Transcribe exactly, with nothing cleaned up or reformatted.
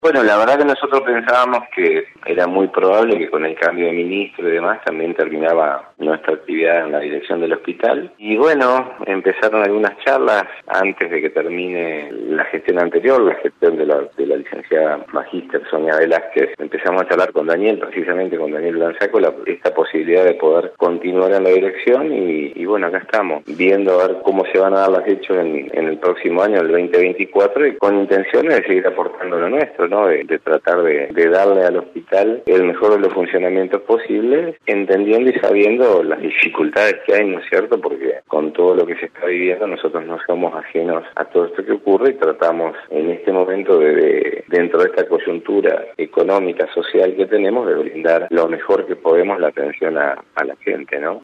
Bueno, la verdad que nosotros pensábamos que era muy probable que con el cambio de ministro y demás también terminaba nuestra actividad en la dirección del hospital. Y bueno, empezaron algunas charlas antes de que termine la gestión anterior, la gestión de la, de la licenciada magíster Sonia Velázquez. Empezamos a charlar con Daniel, precisamente con Daniel Lanzaco, la, esta posibilidad de poder continuar en la dirección y, y bueno, acá estamos, viendo a ver cómo se van a dar las hechos en, en el próximo año, el veinte veinticuatro, y con intenciones de seguir aportando lo nuestro, ¿no? De, de tratar de, de darle al hospital el mejor de los funcionamientos posibles, entendiendo y sabiendo las dificultades que hay, ¿no es cierto? Porque con todo lo que se está viviendo nosotros no somos ajenos a todo esto que ocurre y tratamos en este momento de, de dentro de esta coyuntura económica, social que tenemos, de brindar lo mejor que podemos la atención a, a la gente, ¿no?